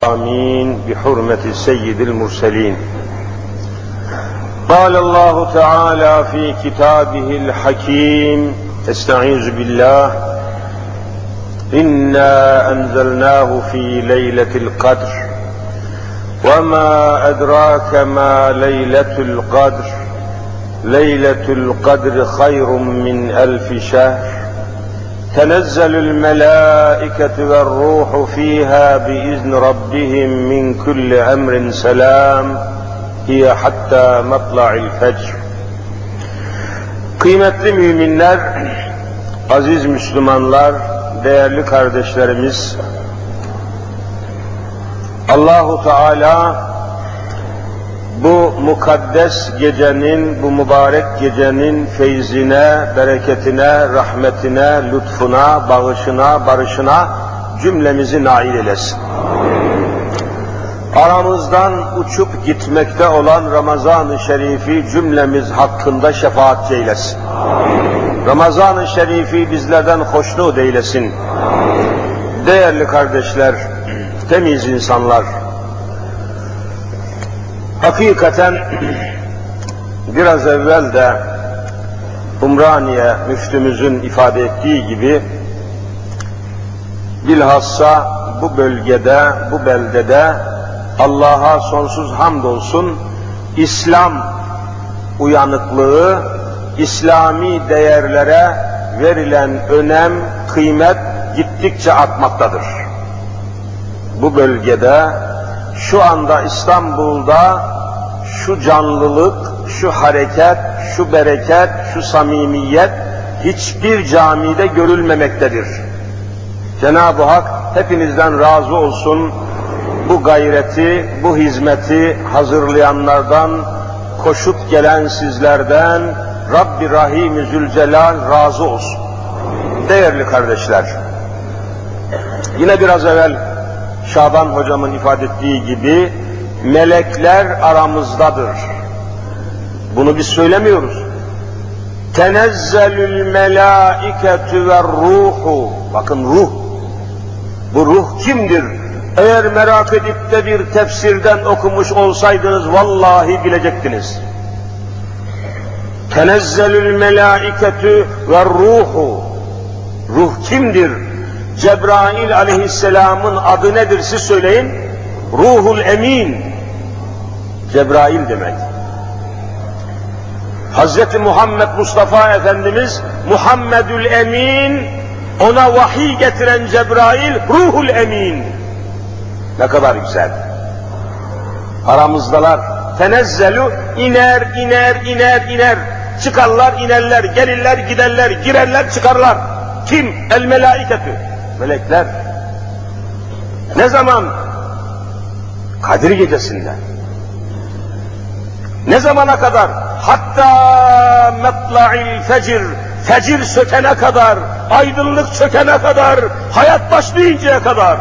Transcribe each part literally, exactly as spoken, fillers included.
آمين بحرمة سيد المرسلين. قال الله تعالى في كتابه الحكيم: استعيذ بالله. إنا أنزلناه في ليلة القدر وما أدراك ما ليلة القدر ليلة القدر خير من ألف شهر تنزل الملائكة والروح فيها بإذن ربهم من كل أمر سلام هي hatta matla'il fecr. Kıymetli müminler, aziz Müslümanlar, değerli kardeşlerimiz, Allahu Teala bu mukaddes gecenin, bu mübarek gecenin feyzine, bereketine, rahmetine, lütfuna, bağışına, barışına cümlemizi nail eylesin. Aramızdan uçup gitmekte olan Ramazan-ı Şerif'i cümlemiz hakkında şefaatçi eylesin. Ramazan-ı Şerif'i bizlerden hoşnut eylesin. Değerli kardeşler, temiz insanlar, hakikaten biraz evvel de Umraniye müftümüzün ifade ettiği gibi bilhassa bu bölgede, bu beldede Allah'a sonsuz hamdolsun İslam uyanıklığı, İslami değerlere verilen önem, kıymet gittikçe artmaktadır. Bu bölgede, şu anda İstanbul'da şu canlılık, şu hareket, şu bereket, şu samimiyet hiçbir camide görülmemektedir. Cenab-ı Hak hepinizden razı olsun. Bu gayreti, bu hizmeti hazırlayanlardan, koşup gelen sizlerden Rabbi Rahim-i Zülcelal razı olsun. Değerli kardeşler, yine biraz evvel Şaban hocamın ifade ettiği gibi melekler aramızdadır. Bunu biz söylemiyoruz. Tenezzelül melâiketü ve ruhu. Bakın ruh. Bu ruh kimdir? Eğer merak edip de bir tefsirden okumuş olsaydınız vallahi bilecektiniz. Tenezzelül melâiketü ve ruhu. Ruh kimdir? Cebrail aleyhisselamın adı nedir siz söyleyin? Ruhul Emin. Cebrail demek. Hazreti Muhammed Mustafa Efendimiz Muhammedül Emin, ona vahiy getiren Cebrail Ruhul Emin. Ne kadar güzel. Aramızdalar. Tenezzelu iner, iner, iner, iner. Çıkarlar, inerler, gelirler, giderler, girerler, çıkarlar. Kim? El melaiketü. Melekler. Ne zaman? Kadir gecesinde. Ne zamana kadar? Hatta metla'il fecir. Fecir sökene kadar, aydınlık çökene kadar, hayat başlayıncaya kadar.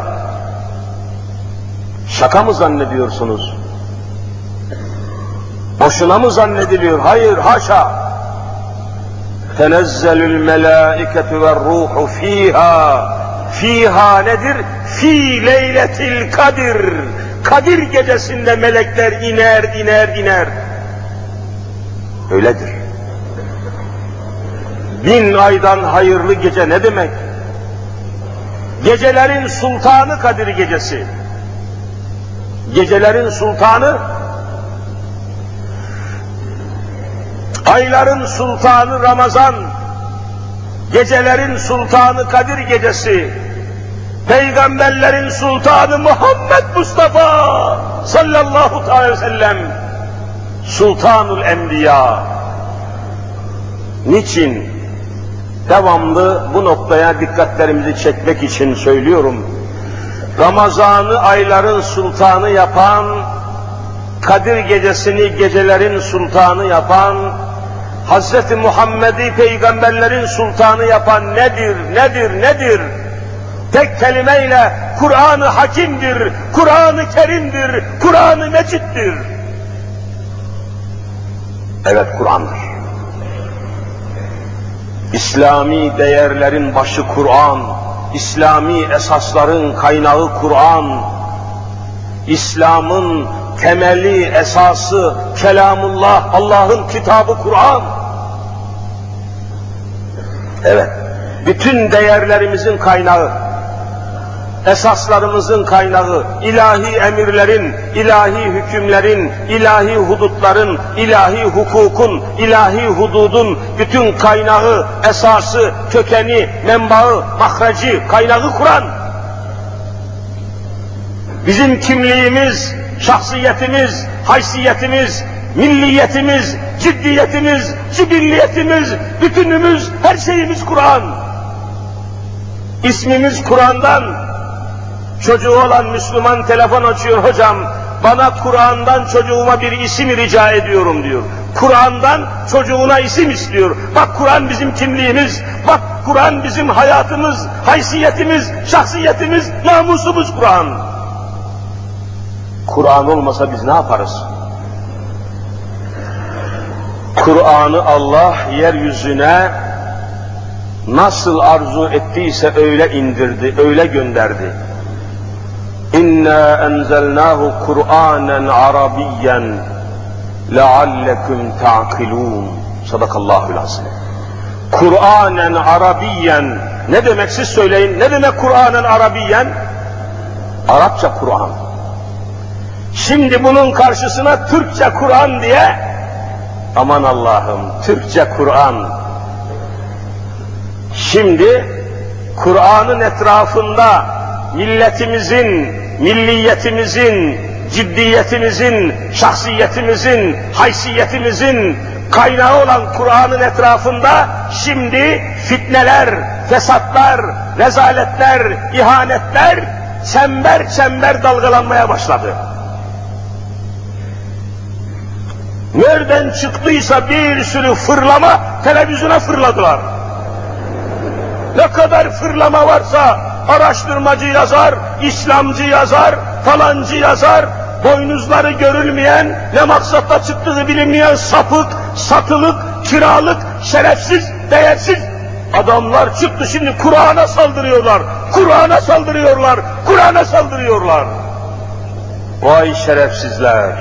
Şaka mı zannediyorsunuz? Boşuna mı zannediliyor? Hayır, haşa. Tenezzelül melâiketu ve ruhu fîhâ. Fîhâ nedir? Fî leyletil kadir. Kadir gecesinde melekler iner, iner, iner. Öyledir. Bin aydan hayırlı gece ne demek? Gecelerin sultanı Kadir gecesi. Gecelerin sultanı, ayların sultanı Ramazan, gecelerin sultanı Kadir gecesi, peygamberlerin sultanı Muhammed Mustafa sallallahu aleyhi ve sellem, Sultanul Enbiya. Niçin? Devamlı bu noktaya dikkatlerimizi çekmek için söylüyorum. Ramazan'ı ayların sultanı yapan, Kadir gecesini gecelerin sultanı yapan, Hazreti Muhammed'i peygamberlerin sultanı yapan nedir, nedir, nedir? Tek kelimeyle Kur'an-ı Hakim'dir, Kur'an-ı Kerim'dir, Kur'an-ı Mecid'dir. Evet, Kur'an'dır. İslami değerlerin başı Kur'an, İslami esasların kaynağı Kur'an, İslam'ın temeli, esası, kelamullah, Allah'ın kitabı Kur'an. Evet, bütün değerlerimizin kaynağı, esaslarımızın kaynağı, ilahi emirlerin, ilahi hükümlerin, ilahi hudutların, ilahi hukukun, ilahi hududun bütün kaynağı, esası, kökeni, menbaı, mahreci, kaynağı Kur'an. Bizim kimliğimiz, şahsiyetimiz, haysiyetimiz, milliyetimiz, ciddiyetimiz, cibilliyetimiz, bütünümüz, her şeyimiz Kur'an. İsmimiz Kur'an'dan. Çocuğu olan Müslüman telefon açıyor, hocam bana Kur'an'dan çocuğuma bir isim rica ediyorum diyor. Kur'an'dan çocuğuna isim istiyor. Bak Kur'an bizim kimliğimiz, bak Kur'an bizim hayatımız, haysiyetimiz, şahsiyetimiz, namusumuz Kur'an. Kur'an olmasa biz ne yaparız? Kur'an'ı Allah yeryüzüne nasıl arzu ettiyse öyle indirdi, öyle gönderdi. İnna enzelnahu Kur'anen Arabiyyen leallekum ta'kilun. Sadakallahul azim. Kur'anen Arabiyyen ne demek, siz söyleyin, ne demek Kur'anen Arabiyyen? Arapça Kur'an. Şimdi bunun karşısına Türkçe Kur'an diye, aman Allah'ım, Türkçe Kur'an. Şimdi Kur'an'ın etrafında milletimizin, milliyetimizin, ciddiyetimizin, şahsiyetimizin, haysiyetimizin kaynağı olan Kur'an'ın etrafında şimdi fitneler, fesatlar, rezaletler, ihanetler çember çember dalgalanmaya başladı. Nereden çıktıysa bir sürü fırlama televizyona fırladılar. Ne kadar fırlama varsa araştırmacı yazar, İslamcı yazar, falancı yazar, boynuzları görülmeyen, ne maksatla çıktığı bilinmeyen sapık, satılık, kiralık, şerefsiz, değersiz adamlar çıktı, şimdi Kur'an'a saldırıyorlar, Kur'an'a saldırıyorlar, Kur'an'a saldırıyorlar. Vay şerefsizler,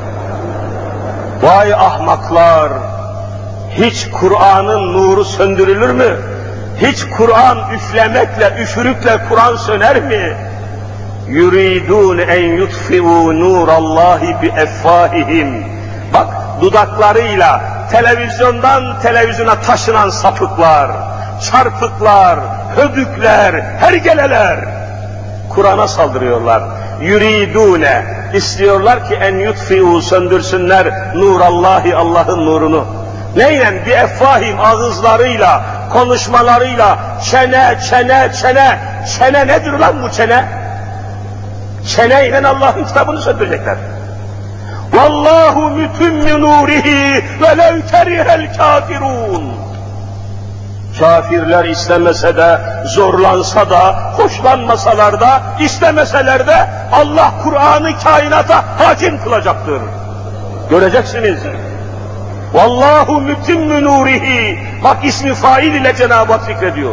vay ahmaklar, hiç Kur'an'ın nuru söndürülür mü? Hiç Kur'an üflemekle, üfürükle Kur'an söner mi? Yuridun en yutfi'u nurallahi bi effahihim. Bak dudaklarıyla televizyondan televizyona taşınan sapıklar, çarpıklar, hödükler, hergeleler Kur'an'a saldırıyorlar. Yuridune, istiyorlar ki en yutfi'u, söndürsünler nurallahi, Allah'ın nurunu. Neyle? Bi effahim, ağızlarıyla, konuşmalarıyla, çene, çene, çene. Çene nedir lan bu çene? Çeneyle Allah'ın kitabını söndürecekler. Vallahu mütimmü nurihi ve lev kerihel kafirun. Kafirler istemese de, zorlansa da, hoşlanmasalar da, istemeseler de Allah Kur'an'ı kainata hakim kılacaktır. Göreceksiniz. Vallahu mütimmü nurihi. Bak ismi fail ile Cenab-ı Hak zikrediyor.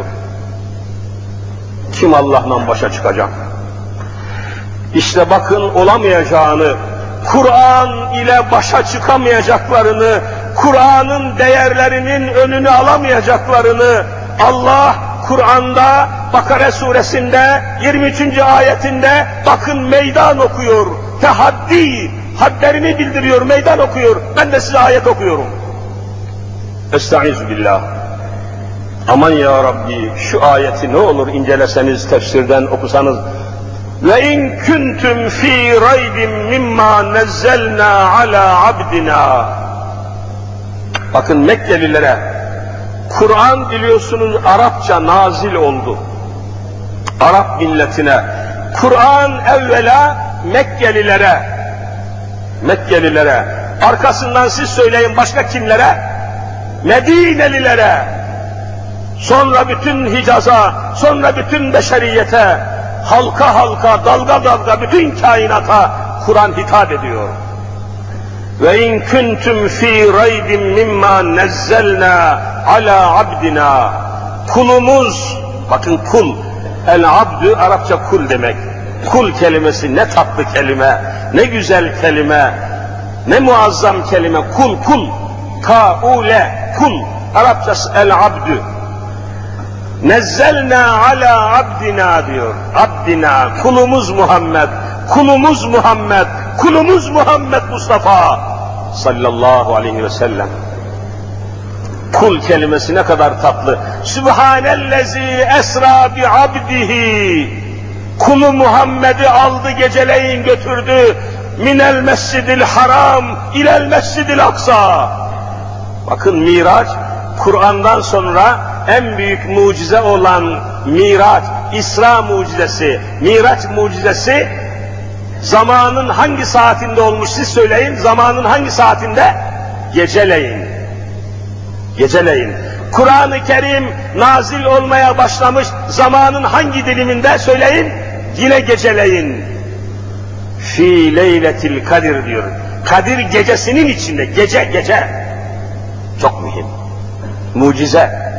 Kim Allah'la başa çıkacak? İşte bakın olamayacağını, Kur'an ile başa çıkamayacaklarını, Kur'an'ın değerlerinin önünü alamayacaklarını Allah Kur'an'da Bakara suresinde yirmi üçüncü ayetinde bakın meydan okuyor. Tehaddi, hadlerini bildiriyor, meydan okuyor. Ben de size ayet okuyorum. Estaizu billah. Aman ya Rabbi, şu ayeti ne olur inceleseniz, tefsirden okusanız. Ve in kuntum fi raybin mimma nazzalna ala abdina. Bakın Mekkelilere Kur'an biliyorsunuz Arapça nazil oldu. Arap milletine. Kur'an evvela Mekkelilere, Mekkelilere, arkasından siz söyleyin başka kimlere? Medinelilere, sonra bütün Hicaz'a, sonra bütün beşeriyete, halka halka, dalga dalga bütün kainata Kur'an hitap ediyor. Ve in kuntum fi raybin mimma nazzalna ala abdina. Kulumuz, bakın kul, el abdü Arapça kul demek. Kul kelimesi ne tatlı kelime, ne güzel kelime, ne muazzam kelime. Kul, kul, kaule, kul. Arapçası el-abdü. Nezzelna ala abdina diyor. Abdina, kulumuz Muhammed, kulumuz Muhammed, kulumuz Muhammed Mustafa sallallahu aleyhi ve sellem. Kul kelimesi ne kadar tatlı. Sübhanellezi esra bi abdihi. Kulu Muhammed'i aldı geceleyin götürdü. Minel mescidil haram ilel mescidil aksa. Bakın Miraç, Kur'an'dan sonra en büyük mucize olan Miraç, İsra mucizesi, Miraç mucizesi zamanın hangi saatinde olmuş siz söyleyin, zamanın hangi saatinde? Geceleyin. Geceleyin. Kur'an-ı Kerim nazil olmaya başlamış zamanın hangi diliminde söyleyin? Yine geceleyin. Fi leyletil kadir diyor. Kadir gecesinin içinde, gece gece. Çok mühim. Mucize.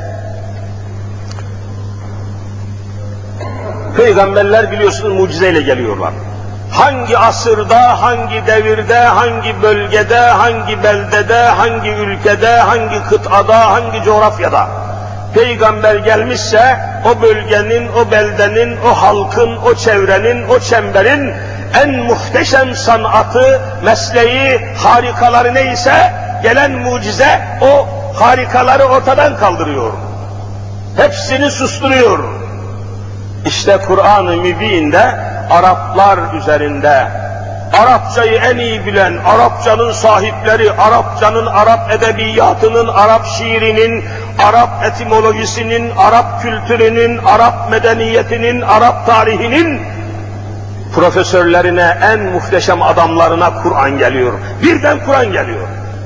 Peygamberler biliyorsunuz mucizeyle geliyorlar. Hangi asırda, hangi devirde, hangi bölgede, hangi beldede, hangi ülkede, hangi kıtada, hangi coğrafyada peygamber gelmişse o bölgenin, o beldenin, o halkın, o çevrenin, o çemberin en muhteşem sanatı, mesleği, harikaları neyse gelen mucize o harikaları ortadan kaldırıyor. Hepsini susturuyor. İşte Kur'an-ı Mübin'de Araplar üzerinde, Arapçayı en iyi bilen, Arapçanın sahipleri, Arapçanın, Arap edebiyatının, Arap şiirinin, Arap etimolojisinin, Arap kültürünün, Arap medeniyetinin, Arap tarihinin profesörlerine, en muhteşem adamlarına Kur'an geliyor. Birden Kur'an geliyor.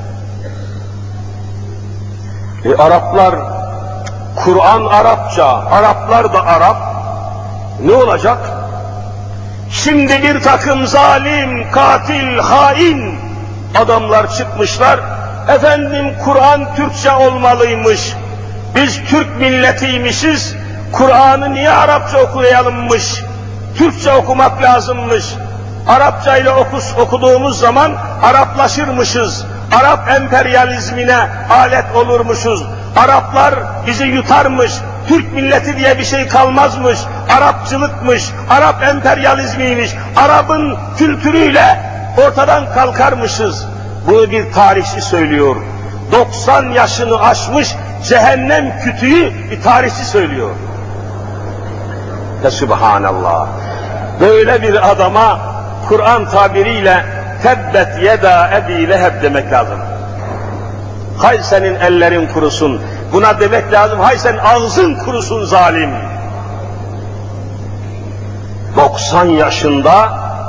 E Araplar, Kur'an Arapça, Araplar da Arap, ne olacak? Şimdi bir takım zalim, katil, hain adamlar çıkmışlar. Efendim Kur'an Türkçe olmalıymış. Biz Türk milletiymişiz. Kur'an'ı niye Arapça okuyalımmış? Türkçe okumak lazımmış. Arapça ile okus, okuduğumuz zaman Araplaşırmışız. Arap emperyalizmine alet olurmuşuz. Araplar bizi yutarmış. Türk milleti diye bir şey kalmazmış. Arapçılıkmış, Arap emperyalizmiymiş. Arap'ın kültürüyle ortadan kalkarmışız. Bunu bir tarihçi söylüyor. doksan yaşını aşmış cehennem kütüğü bir tarihçi söylüyor. Ve Sübhanallah. Böyle bir adama Kur'an tabiriyle tebbet yeda ebi leheb demek lazım. Hay senin ellerin kurusun. Buna demek lazım, hay sen ağzın kurusun zalim. doksan yaşında,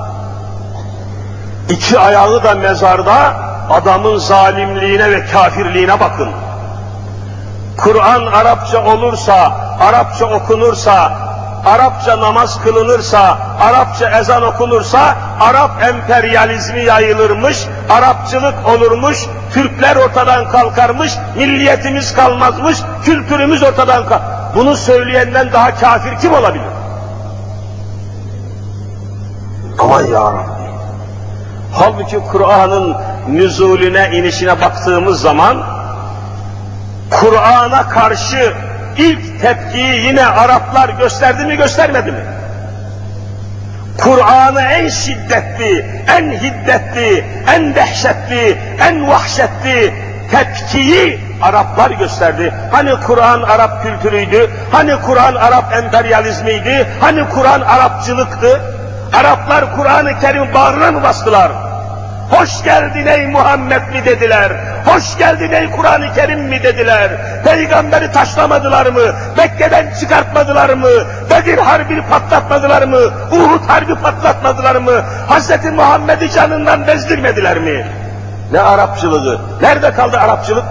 iki ayağı da mezarda, adamın zalimliğine ve kafirliğine bakın. Kur'an Arapça olursa, Arapça okunursa, Arapça namaz kılınırsa, Arapça ezan okunursa, Arap emperyalizmi yayılırmış, Arapçılık olurmuş, Türkler ortadan kalkarmış, milliyetimiz kalmazmış, kültürümüz ortadan kalk. Bunu söyleyenden daha kafir kim olabilir? Aman ya Rabbi. Halbuki Kur'an'ın nüzulüne, inişine baktığımız zaman, Kur'an'a karşı İlk tepkiyi yine Araplar gösterdi mi göstermedi mi? Kur'an'ı en şiddetli, en hiddetli, en dehşetli, en vahşetli tepkiyi Araplar gösterdi. Hani Kur'an Arap kültürüydü, hani Kur'an Arap emperyalizmiydi, hani Kur'an Arapçılıktı. Araplar Kur'an-ı Kerim bağrına mı bastılar? Hoş geldin ey Muhammed mi dediler? Hoş geldin ey Kur'an-ı Kerim mi dediler? Peygamberi taşlamadılar mı? Mekke'den çıkartmadılar mı? Bedir Harbi'ni patlatmadılar mı? Uhud Harbi patlatmadılar mı? Hazreti Muhammed'i canından bezdirmediler mi? Ne Arapçılığı? Nerede kaldı Arapçılık?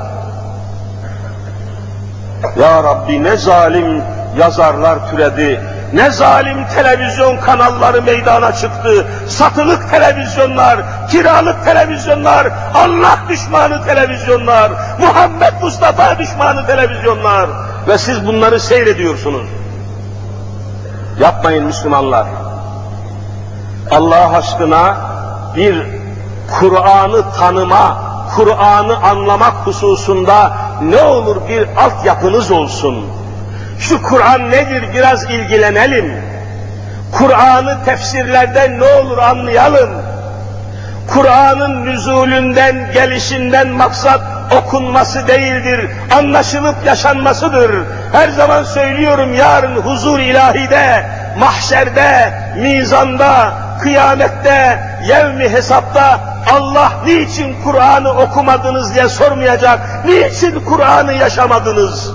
Ya Rabbi ne zalim yazarlar türedi. Ne zalim televizyon kanalları meydana çıktı. Satılık televizyonlar, kiralık televizyonlar, Allah düşmanı televizyonlar, Muhammed Mustafa düşmanı televizyonlar. Ve siz bunları seyrediyorsunuz. Yapmayın Müslümanlar. Allah aşkına bir Kur'an'ı tanıma, Kur'an'ı anlamak hususunda ne olur bir altyapınız olsun. Şu Kur'an nedir biraz ilgilenelim. Kur'an'ı tefsirlerden ne olur anlayalım. Kur'an'ın nüzulünden, gelişinden maksat okunması değildir, anlaşılıp yaşanmasıdır. Her zaman söylüyorum, yarın huzur ilahide, mahşerde, mizanda, kıyamette, yevmi hesapta Allah niçin Kur'an'ı okumadınız diye sormayacak. Niçin Kur'an'ı yaşamadınız?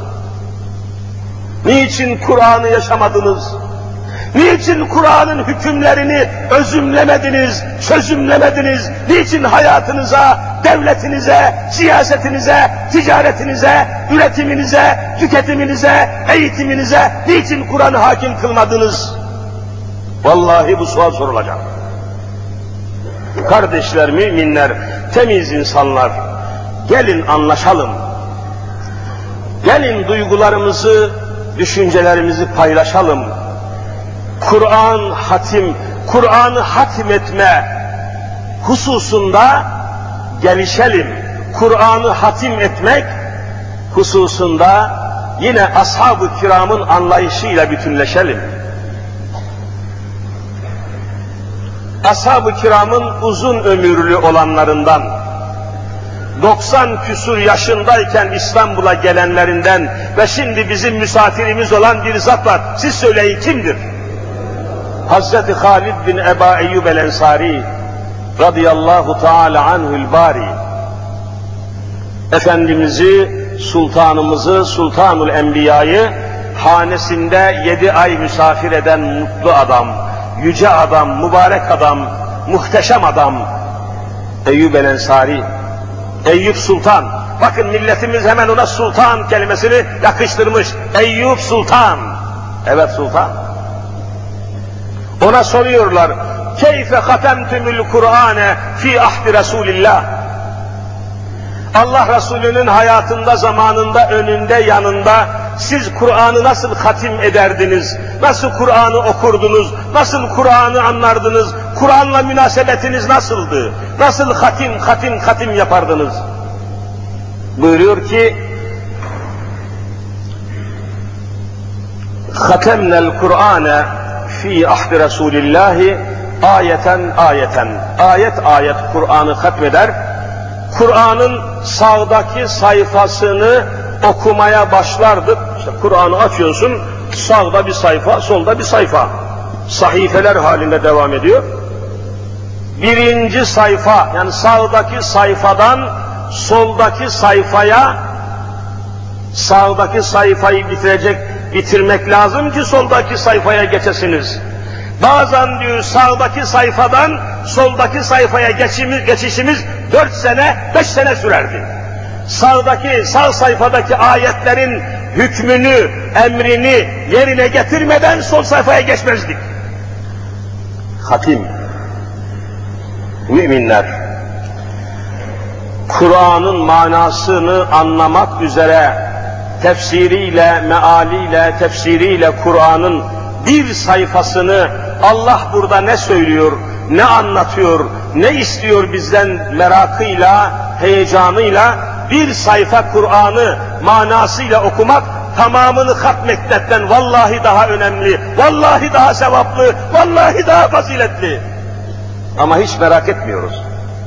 Niçin Kur'an'ı yaşamadınız? Niçin Kur'an'ın hükümlerini özümlemediniz, çözümlemediniz? Niçin hayatınıza, devletinize, siyasetinize, ticaretinize, üretiminize, tüketiminize, eğitiminize niçin Kur'an'ı hakim kılmadınız? Vallahi bu sual sorulacak. Kardeşler, müminler, temiz insanlar, gelin anlaşalım. Gelin duygularımızı, düşüncelerimizi paylaşalım. Kur'an hatim, Kur'an'ı hatmetme hususunda gelişelim. Kur'an'ı hatim etmek hususunda yine ashab-ı kiramın anlayışıyla bütünleşelim. Ashab-ı kiramın uzun ömürlü olanlarından, doksan küsur yaşındayken İstanbul'a gelenlerinden ve şimdi bizim misafirimiz olan bir zat var. Siz söyleyin, kimdir? Hazreti Halid bin Eba Eyyub el-Ensari radıyallahu teala anhül bari. Efendimiz'i, sultanımızı, Sultanul Enbiya'yı hanesinde yedi ay misafir eden mutlu adam, yüce adam, mübarek adam, muhteşem adam Eyyub el-Ensari. Eyüp Sultan. Bakın milletimiz hemen ona sultan kelimesini yakıştırmış. Eyüp Sultan. Evet, sultan. Ona soruyorlar, keyfe hatemtümül Kur'ane fi ahdi Resulillah. Allah Resulü'nün hayatında, zamanında, önünde, yanında siz Kur'an'ı nasıl hatim ederdiniz? Nasıl Kur'an'ı okurdunuz? Nasıl Kur'an'ı anlardınız? Kur'an'la münasebetiniz nasıldı? Nasıl hatim, hatim, hatim yapardınız? Buyuruyor ki, hatemnel Kur'ane fi ahdi Resulillahi ayeten ayeten. Ayet ayet Kur'an'ı hatmeder. Kur'an'ın sağdaki sayfasını okumaya başlardık. İşte Kur'an'ı açıyorsun, sağda bir sayfa, solda bir sayfa. Sahifeler halinde devam ediyor. Birinci sayfa, yani sağdaki sayfadan soldaki sayfaya, sağdaki sayfayı bitirecek, bitirmek lazım ki soldaki sayfaya geçesiniz. Bazen diyor sağdaki sayfadan soldaki sayfaya geçişimiz, geçişimiz dört sene, beş sene sürerdi. Sağdaki, sağ sayfadaki ayetlerin hükmünü, emrini yerine getirmeden sol sayfaya geçmezdik. Hatim. Müminler, Kur'an'ın manasını anlamak üzere tefsiriyle, mealiyle, tefsiriyle Kur'an'ın bir sayfasını Allah burada ne söylüyor, ne anlatıyor, ne istiyor bizden merakıyla, heyecanıyla bir sayfa Kur'an'ı manasıyla okumak tamamını hatmetmekten vallahi daha önemli, vallahi daha sevaplı, vallahi daha faziletli. Ama hiç merak etmiyoruz.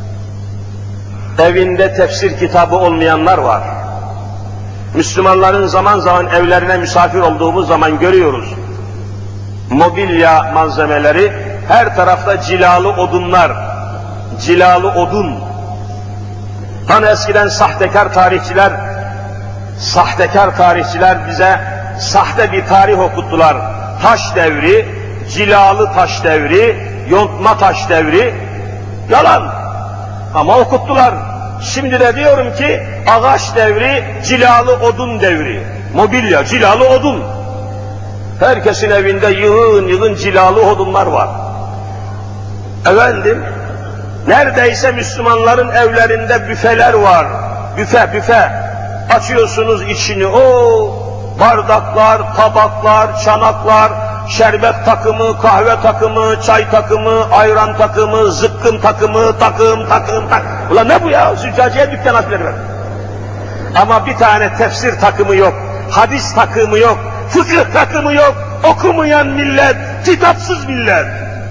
Evinde tefsir kitabı olmayanlar var. Müslümanların zaman zaman evlerine misafir olduğumuz zaman görüyoruz. Mobilya malzemeleri, her tarafta cilalı odunlar, cilalı odun. Hani eskiden sahtekar tarihçiler, sahtekar tarihçiler bize sahte bir tarih okuttular. Taş devri, cilalı taş devri, yontma taş devri, yalan. Ama okuttular. Şimdi de diyorum ki ağaç devri, cilalı odun devri. Mobilya, cilalı odun. Herkesin evinde yığın yığın cilalı odunlar var. Efendim, neredeyse Müslümanların evlerinde büfeler var. Büfe, büfe. Açıyorsunuz içini, o bardaklar, tabaklar, çanaklar, şerbet takımı, kahve takımı, çay takımı, ayran takımı, zıkkım takımı, takım, takım, takım. Ulan ne bu ya? Züccaciye dükkan açları ver. Ama bir tane tefsir takımı yok, hadis takımı yok, fıkıh takımı yok, okumayan millet, kitapsız millet.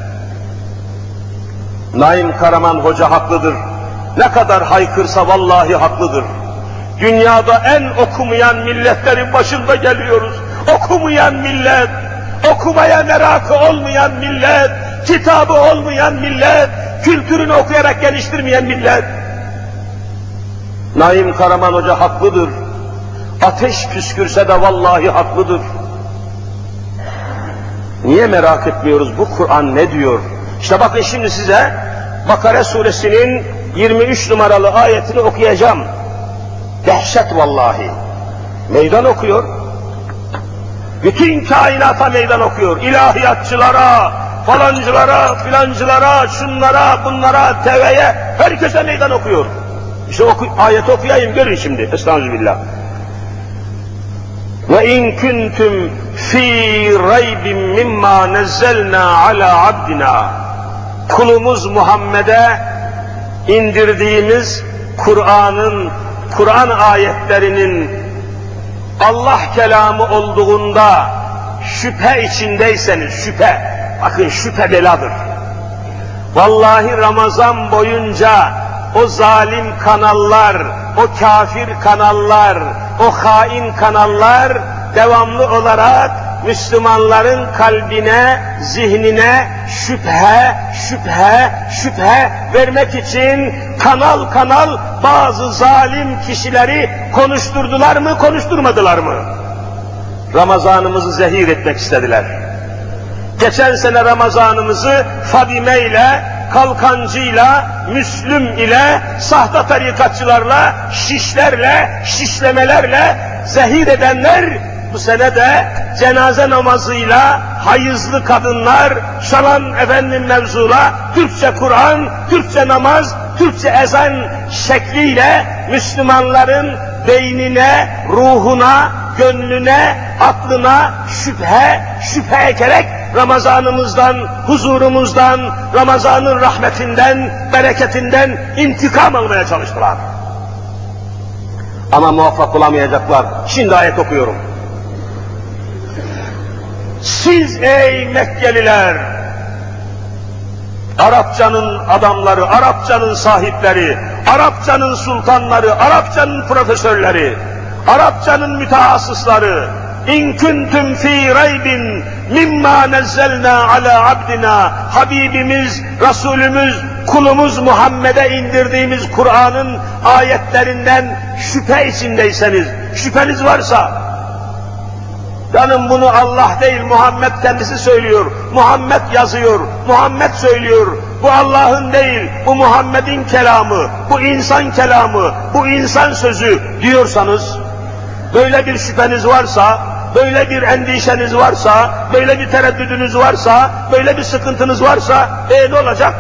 Naim Karaman Hoca haklıdır. Ne kadar haykırsa vallahi haklıdır. Dünyada en okumayan milletlerin başında geliyoruz. Okumayan millet, okumaya merakı olmayan millet, kitabı olmayan millet, kültürünü okuyarak geliştirmeyen millet. Naim Karaman Hoca haklıdır. Ateş püskürse de vallahi haklıdır. Niye merak etmiyoruz bu Kur'an ne diyor? İşte bakın şimdi size Bakara suresinin yirmi üç numaralı ayetini okuyacağım. Dehşet vallahi. Meydan okuyor. Bütün kainata meydan okuyor. İlahiyatçılara, falancılara, filancılara, şunlara, bunlara, teveye, herkese meydan okuyor. İşte oku, ayeti okuyayım, görün şimdi. Estağfirullah. Ve in kuntum fi raybin mimma nazzalna ala abdina. Kulumuz Muhammed'e indirdiğimiz Kur'an'ın, Kur'an ayetlerinin Allah kelamı olduğunda şüphe içindeyseniz, şüphe, bakın şüphe beladır. Vallahi Ramazan boyunca o zalim kanallar, o kafir kanallar, o hain kanallar devamlı olarak Müslümanların kalbine, zihnine şüphe, şüphe, şüphe vermek için kanal kanal bazı zalim kişileri konuşturdular mı, konuşturmadılar mı? Ramazanımızı zehir etmek istediler. Geçen sene Ramazanımızı Fadime ile, Kalkancı'yla, Müslüm ile, sahte tarikatçılarla, şişlerle, şişlemelerle zehir edenler, bu sene de cenaze namazıyla, hayızlı kadınlar, şalan efendim mevzula, Türkçe Kur'an, Türkçe namaz, Türkçe ezan şekliyle Müslümanların beynine, ruhuna, gönlüne, aklına şüphe, şüphe ekerek Ramazanımızdan, huzurumuzdan, Ramazan'ın rahmetinden, bereketinden intikam almaya çalıştılar. Ama muvaffak olamayacaklar. Şimdi ayet okuyorum. Siz ey Mekkeliler, Arapçanın adamları, Arapçanın sahipleri, Arapçanın sultanları, Arapçanın profesörleri, Arapçanın mütehassısları, İn kuntum fi raybin mimma nazzalna ala abdina, Habibimiz, Resulümüz, kulumuz Muhammed'e indirdiğimiz Kur'an'ın ayetlerinden şüphe içindeyseniz, şüpheniz varsa, canım bunu Allah değil Muhammed kendisi söylüyor, Muhammed yazıyor, Muhammed söylüyor, bu Allah'ın değil, bu Muhammed'in kelamı, bu insan kelamı, bu insan sözü diyorsanız, böyle bir şüpheniz varsa, böyle bir endişeniz varsa, böyle bir tereddüdünüz varsa, böyle bir sıkıntınız varsa, e ne olacak?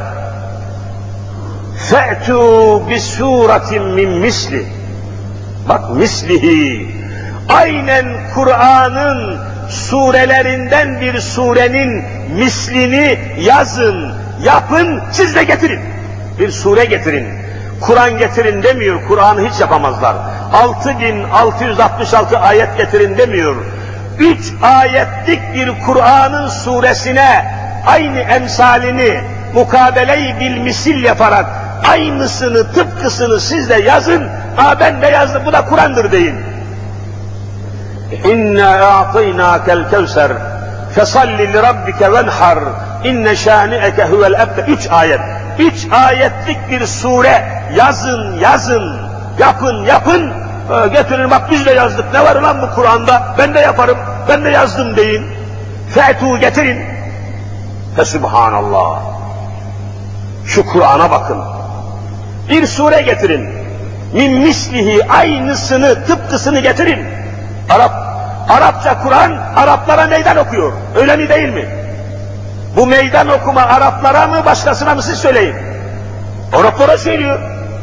فَأْتُوا بِسُورَةٍ مِّنْ misli. Bak mislihi. Aynen Kur'an'ın surelerinden bir surenin mislini yazın, yapın, siz de getirin. Bir sure getirin. Kur'an getirin demiyor, Kur'an'ı hiç yapamazlar. altı bin altı yüz altmış altı ayet getirin demiyor. Üç ayetlik bir Kur'an'ın suresine aynı emsalini mukabele-i bil misil yaparak aynısını, tıpkısını siz de yazın. Aa ben de yazdım, bu da Kur'an'dır deyin. İnna a'taynakel kevser fesalli li rabbike venhar inne şani'eke huvel ebte. Üç ayet. Üç ayetlik bir sure yazın, yazın, yapın, yapın. Ee, getirin bak biz de yazdık. Ne var lan bu Kur'an'da? Ben de yaparım, ben de yazdım deyin. Fe'tu getirin. Fesubhanallah. Şu Kur'an'a bakın. Bir sure getirin. Min mislihi, aynısını, tıpkısını getirin. Arap, Arapça Kur'an Araplara meydan okuyor. Öyle mi değil mi? Bu meydan okuma Araplara mı başkasına mı siz söyleyin. Araplara söylüyor.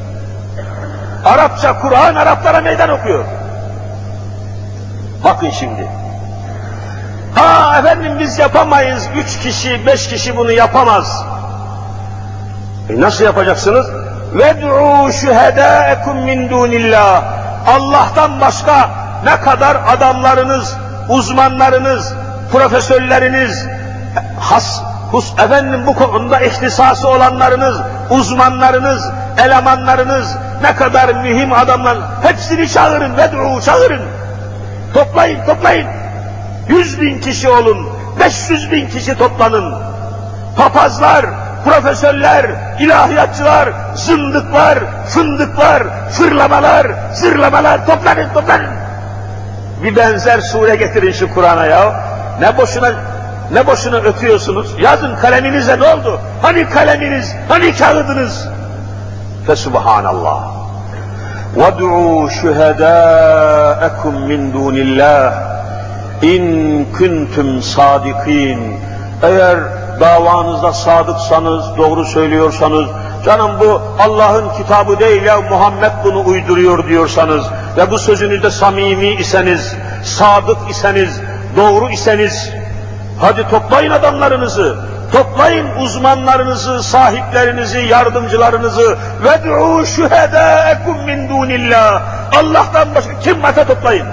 Arapça Kur'an Araplara meydan okuyor. Bakın şimdi. Ha efendim biz yapamayız, üç kişi, beş kişi bunu yapamaz. E nasıl yapacaksınız? وَدْعُوا شُهَدَاءَكُمْ مِنْ دُونِ اللّٰهِ Allah'tan başka ne kadar adamlarınız, uzmanlarınız, profesörleriniz, has, hus, efendim bu konuda ihtisası olanlarınız, uzmanlarınız, elemanlarınız, ne kadar mühim adamlar, hepsini çağırın, ved'u, çağırın. Toplayın, toplayın. Yüz bin kişi olun, beş yüz bin kişi toplanın. Papazlar, profesörler, ilahiyatçılar, zındıklar, fındıklar, fırlamalar, zırlamalar, toplanın, toplanın. Bir benzer sure getirin şu Kur'an'a ya. Ne boşuna, ne boşuna ötüyorsunuz? Yazın kaleminize, ne oldu? Hani kaleminiz, hani kağıdınız? Fesubhanallah. وَدْعُوا شُهَدَاءَكُمْ مِنْ دُونِ اللّٰهِ اِنْ كُنْتُمْ صَادِقِينَ Eğer davanızda sadıksanız, doğru söylüyorsanız, canım bu Allah'ın kitabı değil ya, Muhammed bunu uyduruyor diyorsanız ve bu sözünüzde samimi iseniz, sadık iseniz, doğru iseniz, hadi toplayın adamlarınızı, toplayın uzmanlarınızı, sahiplerinizi, yardımcılarınızı. وَدْعُوا شُهَدَاءَكُمْ مِنْ دُونِ اللّٰهِ Allah'tan başka kim varsa toplayın.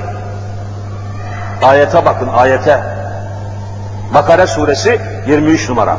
Ayete bakın, ayete. Bakara suresi yirmi üç numara.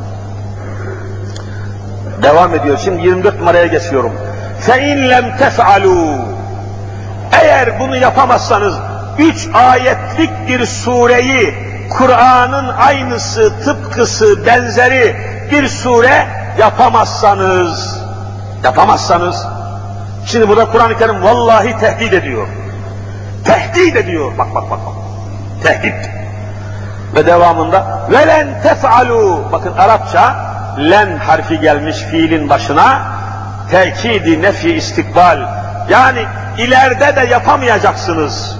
Devam ediyor. Şimdi yirmi dört numaraya geçiyorum. فَاِنْ لَمْ تَفْعَلُوا Eğer bunu yapamazsanız, üç ayetlik bir sureyi, Kur'an'ın aynısı, tıpkısı, benzeri bir sure yapamazsanız, yapamazsanız, şimdi burada Kur'an-ı Kerim vallahi tehdit ediyor. Tehdit ediyor, bak bak bak bak. Tehdit. Ve devamında velen tef'alu, bakın Arapça len harfi gelmiş fiilin başına, tekidi nefi istikbal, yani ileride de yapamayacaksınız.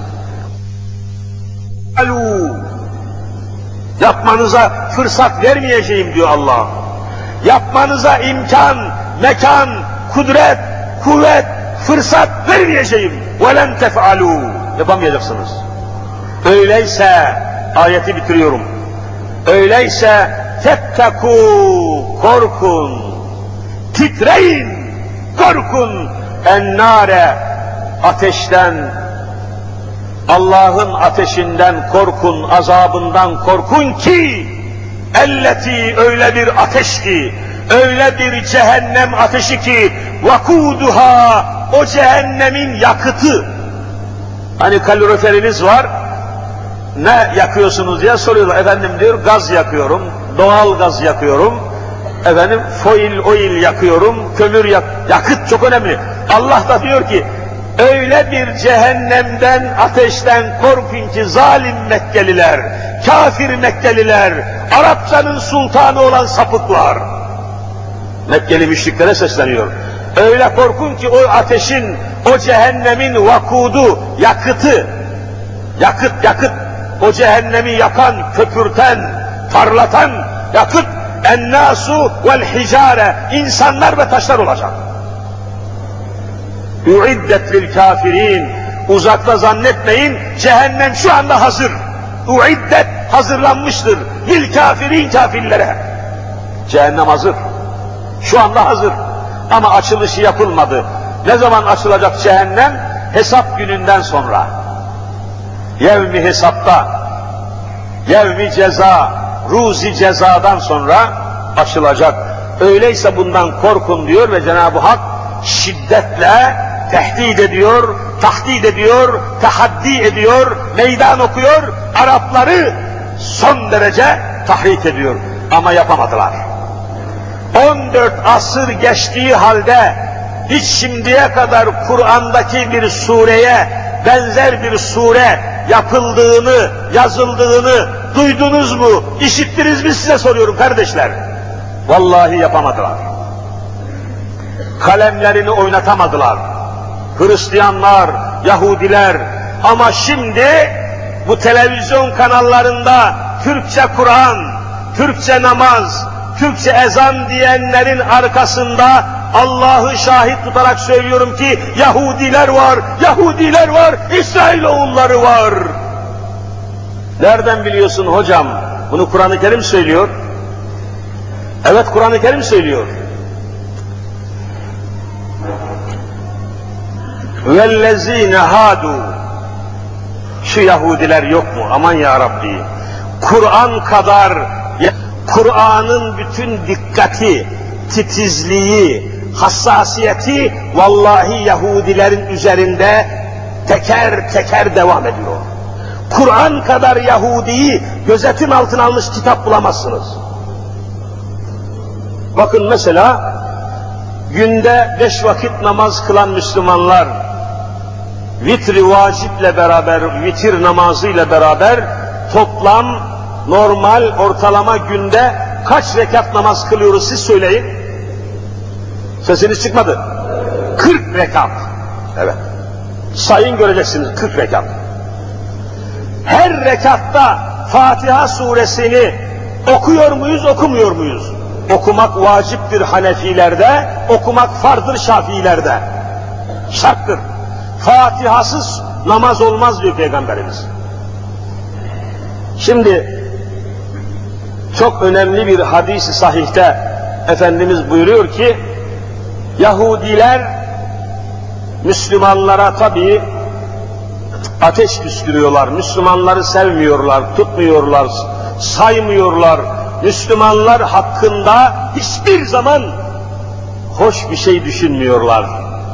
Alu, yapmanıza fırsat vermeyeceğim diyor Allah. Yapmanıza imkan, mekan, kudret, kuvvet, fırsat vermeyeceğim. velen tef'alu, yapamayacaksınız. Öyleyse, ayeti bitiriyorum. Öyleyse tettekû, korkun, titreyin, korkun, ennâre, ateşten, Allah'ın ateşinden korkun, azabından korkun ki, elleti, öyle bir ateş ki, öyle bir cehennem ateşi ki, vakuduha, o cehennemin yakıtı. Hani kaloriferiniz var, ne yakıyorsunuz diye soruyorlar. Efendim diyor, gaz yakıyorum, doğal gaz yakıyorum, efendim foil oil yakıyorum, kömür yak, yakıt çok önemli. Allah da diyor ki, öyle bir cehennemden, ateşten korkun ki zalim Mekkeliler, kafir Mekkeliler, Arapçanın sultanı olan sapıklar. Mekkeli müşriklere sesleniyor. Öyle korkun ki o ateşin, o cehennemin vakudu, yakıtı, yakıt, yakıt, o cehennemi yakan, köpürten, parlatan yakıt, ennâsu vel hicâre, insanlar ve taşlar olacak. Uiddet lil kafirin, uzakta zannetmeyin, cehennem şu anda hazır. Uiddet, hazırlanmıştır. Lil kafirin, kafirlere. Cehennem hazır. Şu anda hazır. Ama açılışı yapılmadı. Ne zaman açılacak cehennem? Hesap gününden sonra. Yevmi hesapta, yevmi ceza, ruzi cezadan sonra açılacak. Öyleyse bundan korkun diyor ve Cenab-ı Hak şiddetle tehdit ediyor, tahdit ediyor, tahaddi ediyor, meydan okuyor, Arapları son derece tahrik ediyor. Ama yapamadılar. on dört asır geçtiği halde hiç şimdiye kadar Kur'an'daki bir sureye benzer bir sure yapıldığını, yazıldığını duydunuz mu, işittiniz mi size soruyorum kardeşler. Vallahi yapamadılar. Kalemlerini oynatamadılar. Hristiyanlar, Yahudiler, ama şimdi bu televizyon kanallarında Türkçe Kur'an, Türkçe namaz, Türkçe ezan diyenlerin arkasında Allah'ı şahit tutarak söylüyorum ki Yahudiler var, Yahudiler var, İsrailoğulları var. Nereden biliyorsun hocam? Bunu Kur'an-ı Kerim söylüyor. Evet, Kur'an-ı Kerim söylüyor. وَالَّذ۪ينَ هَادُوا Şu Yahudiler yok mu? Aman ya Rabbi. Kur'an kadar, Kur'an'ın bütün dikkati, titizliği, hassasiyeti vallahi Yahudilerin üzerinde teker teker devam ediyor. Kur'an kadar Yahudi'yi gözetim altına almış kitap bulamazsınız. Bakın mesela, günde beş vakit namaz kılan Müslümanlar, vitri vaciple beraber, vitir namazıyla beraber toplam normal ortalama günde kaç rekat namaz kılıyoruz siz söyleyin. Sesiniz çıkmadı. kırk rekat. Evet. Sayın göreceksiniz, kırk rekat. Her rekatta Fatiha suresini okuyor muyuz, okumuyor muyuz? Okumak vaciptir Hanefilerde, okumak fardır Şafiilerde. Şarttır. Fatihasız namaz olmaz diyor Peygamberimiz. Şimdi çok önemli bir hadis-i sahihte Efendimiz buyuruyor ki, Yahudiler Müslümanlara tabii ateş püskürüyorlar, Müslümanları sevmiyorlar, tutmuyorlar, saymıyorlar, Müslümanlar hakkında hiçbir zaman hoş bir şey düşünmüyorlar.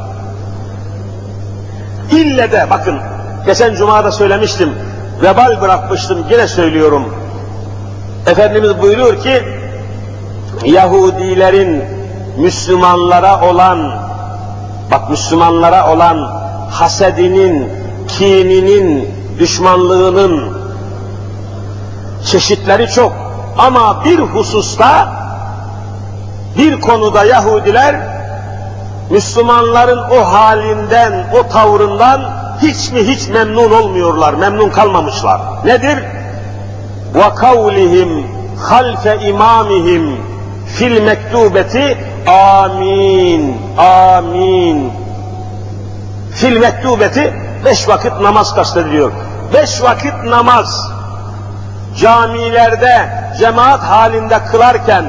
İlle de bakın, geçen Cuma'da söylemiştim, vebal bırakmıştım, yine söylüyorum. Efendimiz buyuruyor ki, Yahudilerin Müslümanlara olan, bak Müslümanlara olan hasedinin, kininin, düşmanlığının çeşitleri çok. Ama bir hususta, bir konuda Yahudiler, Müslümanların o halinden, o tavrından hiç mi hiç memnun olmuyorlar, memnun kalmamışlar. Nedir? وَقَوْلِهِمْ خَلْفَ اِمَامِهِمْ fil mektubeti amin, amin. Fil mektubeti beş vakit namaz kastediliyor. Beş vakit namaz camilerde cemaat halinde kılarken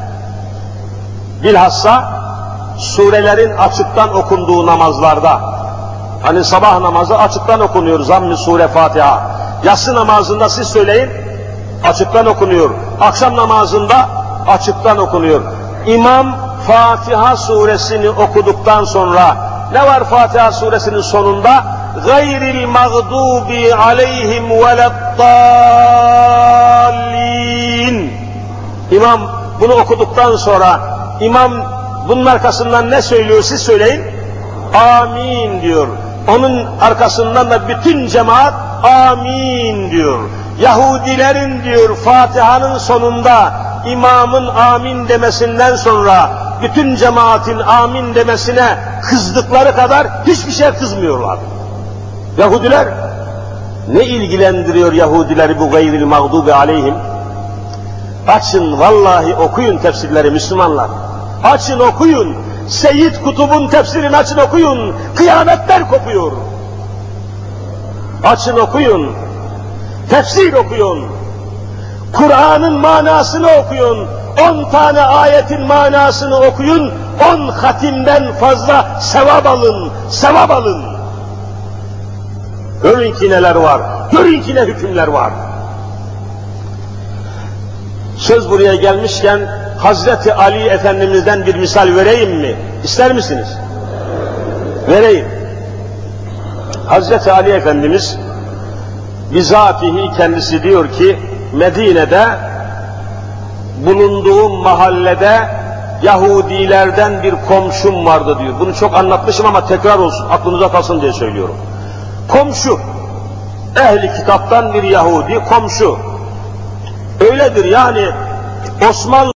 bilhassa surelerin açıktan okunduğu namazlarda, hani sabah namazı açıktan okunuyor, zamm-ı sure Fatiha. Yatsı namazında siz söyleyin, açıktan okunuyor. Akşam namazında açıktan okunuyor. İmam Fatiha suresini okuduktan sonra ne var Fatiha suresinin sonunda? Gayril mağdubi aleyhim veleddallin. İmam bunu okuduktan sonra imam bunun arkasından ne söylüyor siz söyleyin? Amin diyor. Onun arkasından da bütün cemaat amin diyor. Yahudilerin diyor Fatiha'nın sonunda imamın amin demesinden sonra bütün cemaatin amin demesine kızdıkları kadar hiçbir şey kızmıyorlar. Yahudiler, ne ilgilendiriyor Yahudileri bu gayril mağdubi aleyhim? Açın vallahi okuyun tefsirleri Müslümanlar. Açın okuyun. Seyyid Kutub'un tefsirini açın okuyun. Kıyametler kopuyor. Açın okuyun. Tefsir okuyun. Kur'an'ın manasını okuyun. On tane ayetin manasını okuyun. On hatimden fazla sevap alın. Sevap alın. Görün ki neler var. Görün ki ne hükümler var. Söz buraya gelmişken Hazreti Ali Efendimiz'den bir misal vereyim mi? İster misiniz? Vereyim. Hazreti Ali Efendimiz bizatihi kendisi diyor ki Medine'de bulunduğum mahallede Yahudilerden bir komşum vardı diyor. Bunu çok anlatmışım ama tekrar olsun, aklınıza kalsın diye söylüyorum. Komşu, ehli kitaptan bir Yahudi komşu. Öyledir yani Osmanlı